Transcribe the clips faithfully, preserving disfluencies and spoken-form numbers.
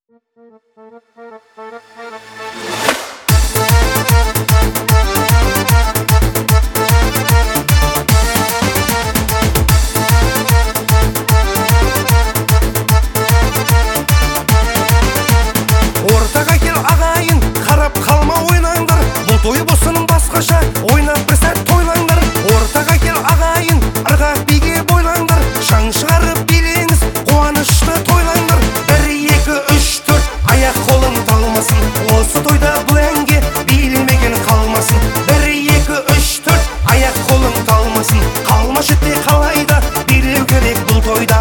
Ортаға кел ағайын, қарап қалма ойнаңдар. Бұл той болсын басқаша, ойнап бір сәт тойлаңдар. Ортаға кел ағайын, ырғақ биге бойлаңдар. Шаң шығарып билеңіз, қуанышты тойлаңдар. Бір, екі, үш, төрт, аяқ қолың талмасын. Осы тойда бұл әнге билмеген қалмасын. Бір, екі, үш, төрт, аяқ қолың талмасын. Қалмашы те қалайда, билеу керек бұл тойда.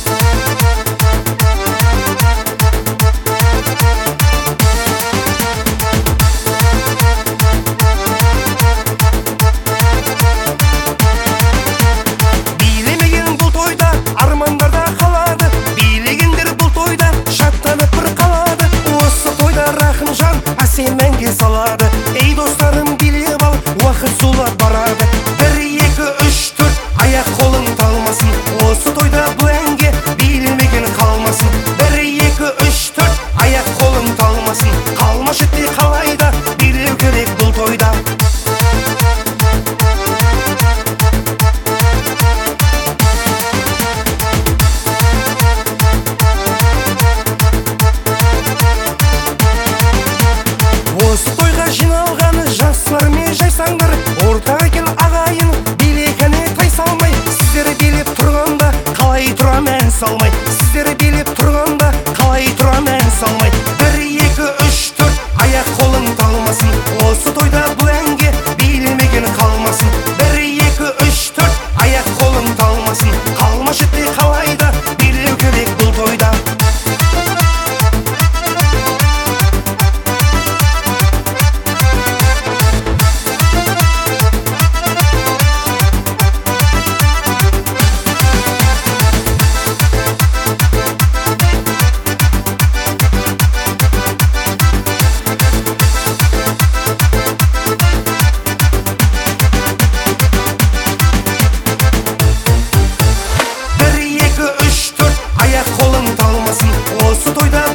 Армандарда қалады, билегендер бұл тойда шаттанып бір қалады. Осы тойда рахымжан әсем әнге салады. Ей достарым, билеп ал, уақыт зулап барады. Бір, екі, үш, төрт, аяқ қолың талмасын. Осы тойда бұл әнге билмеген қалмасын. Бір, екі, үш, төрт, аяқ қолың талмасын. Қалмашы те қалайда, билеу керек бұл тойда. Осы тойға жиналғаны жастар мен жайсаңдар. Ортаға кел ағайын, билегіне тай салмай. Сіздер билеп тұрғанда қалай тұрам ән салмай. Сіздер билеп тұрғанда қалай тұрам ән салмай. Бір, екі, үш, төрт, аяқ қолың талмасын. Осы тойда бұл әнге билмеген қалмасын. Бір, екі, үш, төрт, аяқ қолың талмасын. Қалмашы те қалайда, билеу керек бұл тойда. Осы тойда